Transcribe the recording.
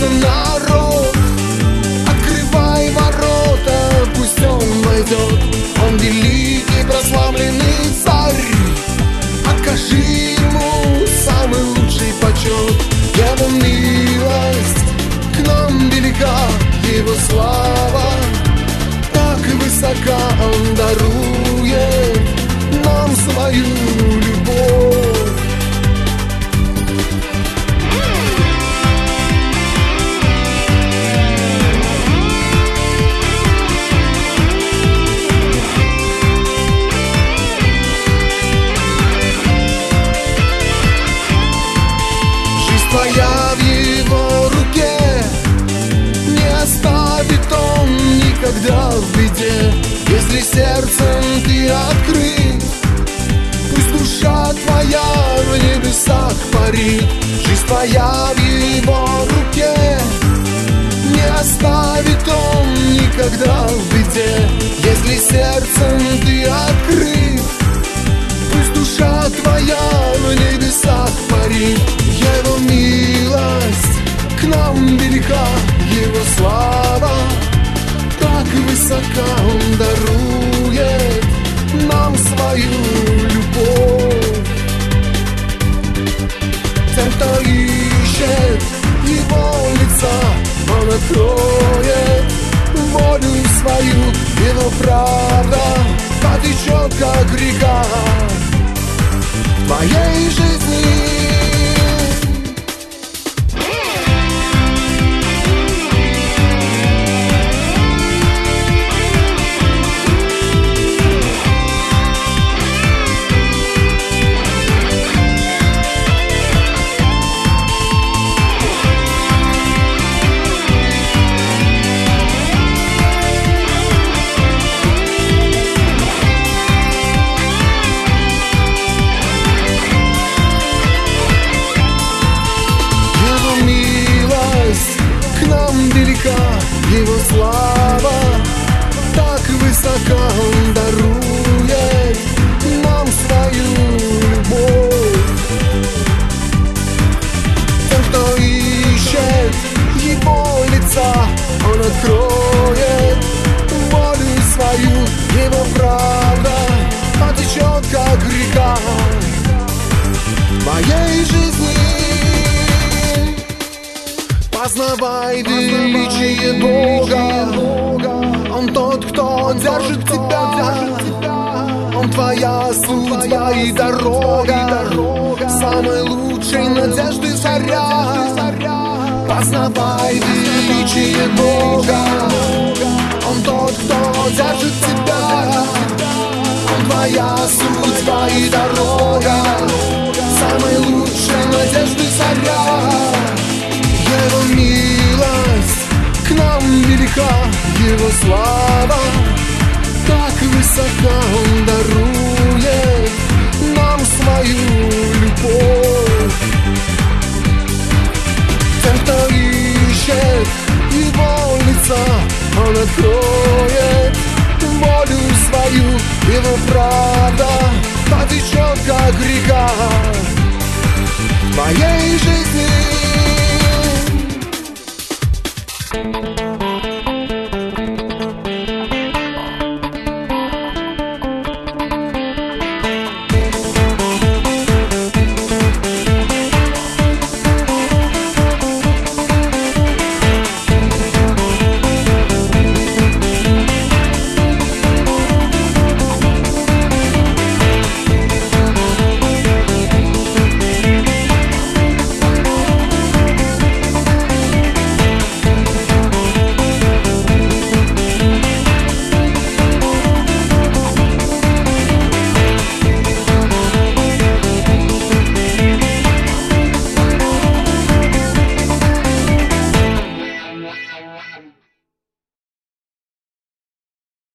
собрался народ. Открывай ворота, пусть он войдет. Он великий, прославленный царь. Окажи ему самый лучший почет. Его милость к нам велика, его слава так высока. Он дарует нам свою любовь. Твоя в его руке, не оставит он никогда в беде. Если сердцем ты открыт, пусть душа твоя в небесах парит. Жизнь твоя в его руке, не оставит он никогда в беде. Если сердцем ты открыт, пусть душа твоя в небесах парит. Его милость к нам велика, его слава так высока. Он дарует нам свою любовь. Тем, кто ищет его лица, он откроет волю свою. Его правда потечет, как река в твоей жизни. Его слава так высока, он дарует нам свою любовь. Тем, кто ищет его лица, он откроет волю свою. Его правда потечет, как река в моей жизни. Познавай величие Бога, Он тот, кто держит тебя. Он твоя судьба и дорога, самой лучшей надежды заря. Познавай величие Бога, Он тот, кто держит тебя. Он твоя судьба и дорога, самой лучшей надежды заря. Его милость к нам велика, его слава так высока. Он дарует нам свою любовь. Тем, кто ищет его лица, он откроет волю свою. Его правда потечет, как река в моей жизни.